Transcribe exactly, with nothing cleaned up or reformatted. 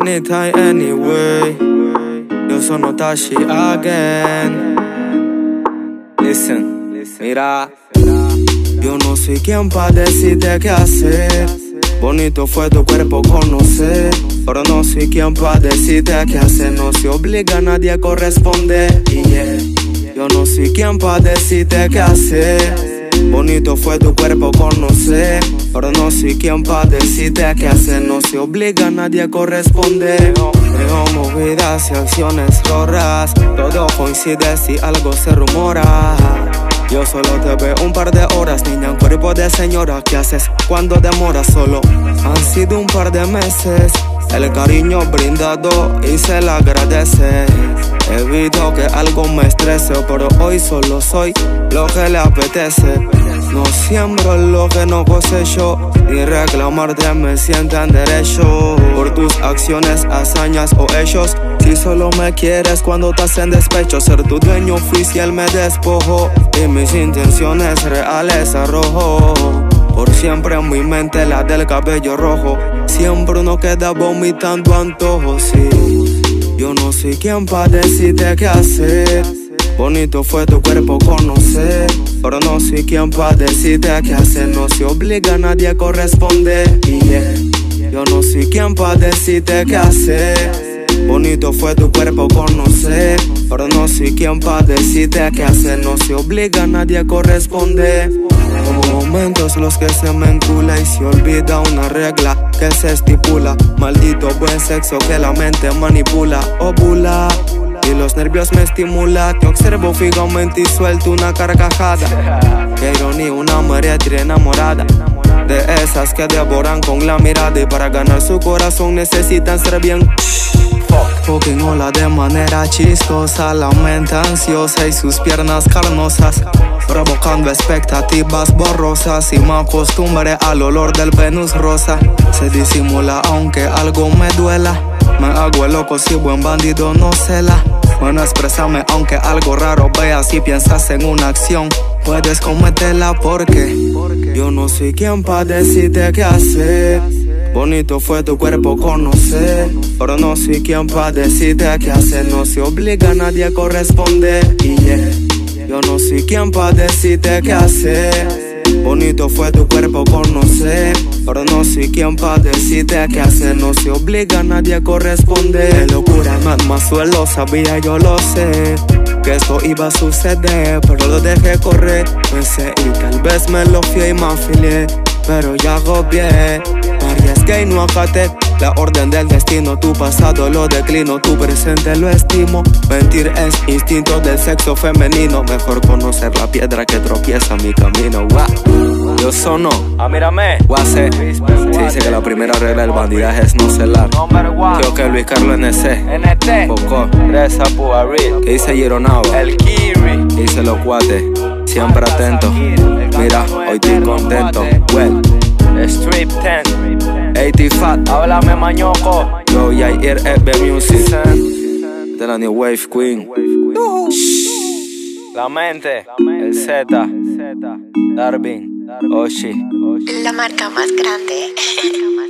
anytime, anyway. Yo sono Tashi again. Listen, mira. Yo no soy quien pa' decirte qué hacer. Bonito fue tu cuerpo conocer, pero no soy quien pa' decirte qué hacer. No se obliga a nadie a corresponder. Yeah. Yo no soy quien pa' decirte qué hacer. Bonito fue tu cuerpo conocer, pero no soy quien pa' decirte qué hacer. No se obliga a nadie a corresponder. Veo movidas y acciones raras, todo coincide si algo se rumora. Yo solo te veo un par de horas, niña, en cuerpo de señora. ¿Qué haces cuando demoras? Solo han sido un par de meses. El cariño brindado y se le agradece. Evito que algo me estrese, pero hoy solo soy lo que le apetece. No siembro lo que no cosecho, ni reclamarte me sientan derecho por tus acciones, hazañas o hechos. Si solo me quieres cuando estás en despecho, ser tu dueño oficial me despojo y mis intenciones reales arrojo. Por siempre en mi mente la del cabello rojo. Siempre uno queda vomitando antojos, sí. Yo no soy quien pa' decirte qué hacer. Bonito fue tu cuerpo conocer, pero no soy quien pa' decirte qué hacer. No se obliga a nadie a corresponder. Yeah. Yo no soy quien pa' decirte qué hacer. Bonito fue tu cuerpo conocer, pero no soy quien pa' decirte qué hacer. No se obliga a nadie a corresponder. Como momentos los que se me encula y se olvida una regla que se estipula. Maldito buen sexo que la mente manipula, ovula y los nervios me estimula. Te observo fijamente y suelto una carcajada. Qué ironía, una mariachi enamorada, de esas que devoran con la mirada. Y para ganar su corazón necesitan ser bien fucking hola de manera chistosa. La mente ansiosa y sus piernas carnosas, provocando expectativas borrosas. Y me acostumbré al olor del Venus rosa. Se disimula aunque algo me duela. Me hago el loco si buen bandido no cela. Bueno, expresame aunque algo raro veas. Si piensas en una acción, puedes cometerla porque yo no soy quien pa' decirte qué hacer. Bonito fue tu cuerpo conocer, pero no soy quien pa' decirte qué hacer. No se obliga a nadie a corresponder. Yeah. Yo no soy quien pa' decirte qué hacer. Bonito fue tu cuerpo conocer, pero no soy quien pa' decirte qué hacer. No se obliga a nadie a corresponder. Qué locura, más suelo, sabía yo lo sé, que esto iba a suceder, pero lo dejé correr. Pensé y tal vez me lo fui y me afilié, pero ya agobié. Arriesgué y no acaté la orden del destino. Tu pasado lo declino, tu presente lo estimo. Mentir es instinto del sexo femenino. Mejor conocer la piedra que tropieza mi camino. Wow. Yo sono, ah, mírame, Guase. Se dice que la primera regla del bandidaje es no celar. Creo que Luis Carlos N C, N T, Poco, Reza Puaril, que dice Yeronaba, el Kiri, que dice los cuates. Siempre atento, mira, hoy estoy contento. Well, Strip ten, eighty Fat, háblame mañoco. yo Yair F B Music, de la New Wave Queen. La mente, el Z, Darwin, Oshi. La marca más grande.